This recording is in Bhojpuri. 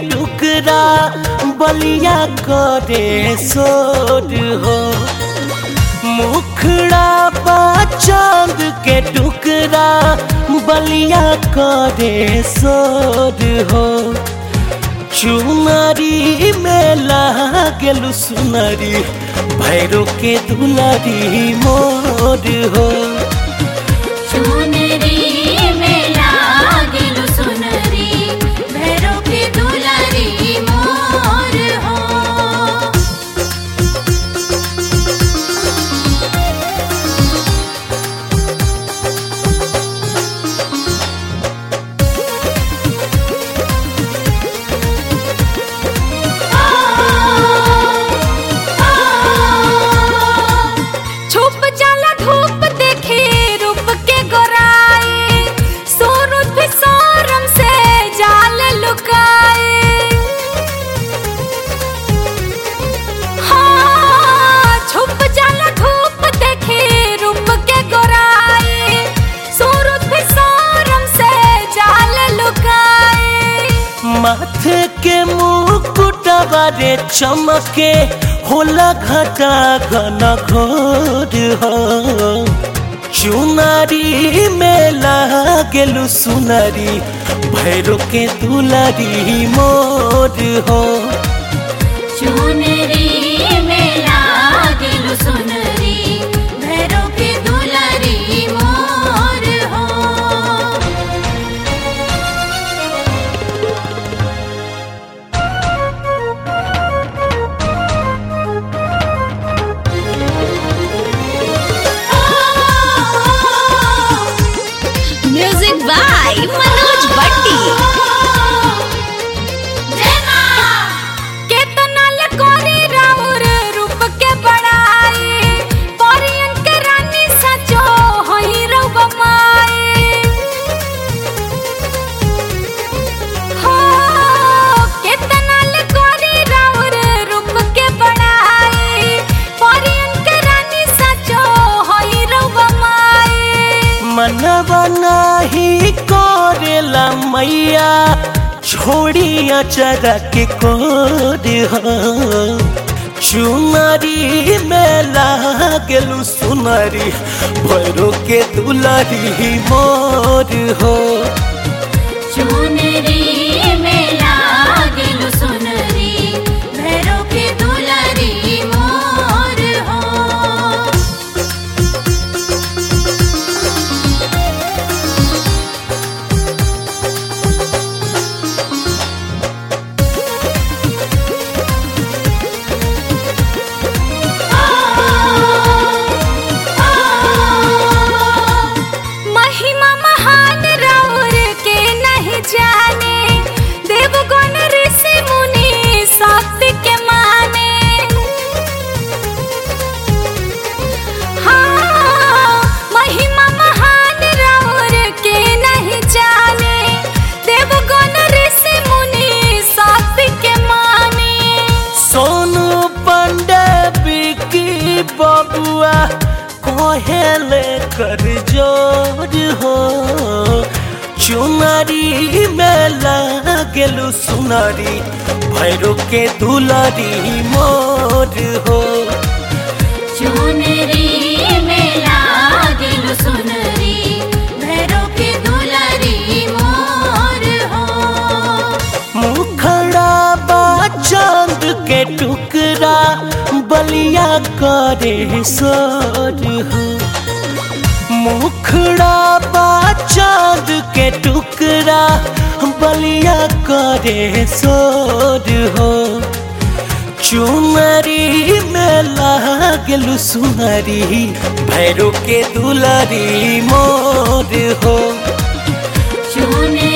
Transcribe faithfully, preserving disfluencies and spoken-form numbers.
टुकड़ा बलिया करे सोर हो। मुखड़ा बा चांद के टुकड़ा बलिया करे सोर हो। चुनरी में लागेलु सुनरी भैरो के दुलारी मोर हो। चुनरी में लागेलु सुनरी भैरो के दुलारी मोर हो। माथे के मुकुटवा रे चमके होला घटा घन घोर हो। चुनरी में लागेलु सुनरी भैरो के दुलारी मोर हो। चुनरी में लागेलु सुनरी भैरो के दुलारी मोर हो। Music by Manoj Bhatti. केतना ले कोरी राउर रूप के बड़ाई परियन के रानी सचो होई रउवा माई। हो केतना ले कोरी राउर रूप के बड़ाई परियन के रानी सचो होई रउवा माई। मनवा नाही करेला मैया छोड़ी अचरा के कोर हो। चुनरी में लागेलु सुनरी भैरो के दुलारी मोर हो। चुनरी में लागेलु सुनरी भैरो के दुलारी मोर हो। महिमा महान राउर के नहीं जाने देवगण ऋषि मुनि शक्ति के माने। हाँ महिमा महान राउर के नहीं जाने देवगण ऋषि मुनि शक्ति के माने। सोनू पांडे बिकी बबुआ कोहेले कर जोर हो। चुनरी में लागेलु सुनरी भैरो के दुलारी मोर हो। चुनरी में लागेलु सुनरी भैरो के दुलारी मोर हो। मुखड़ा बा चांद के टुकड़ा बलिया करे सोर हो। मुखड़ा बा चांद के टुकड़ा बलिया करे सोर हो। चुनरी में लागेलु सुनरी भैरो के दुलारी मोर हो। चुनरी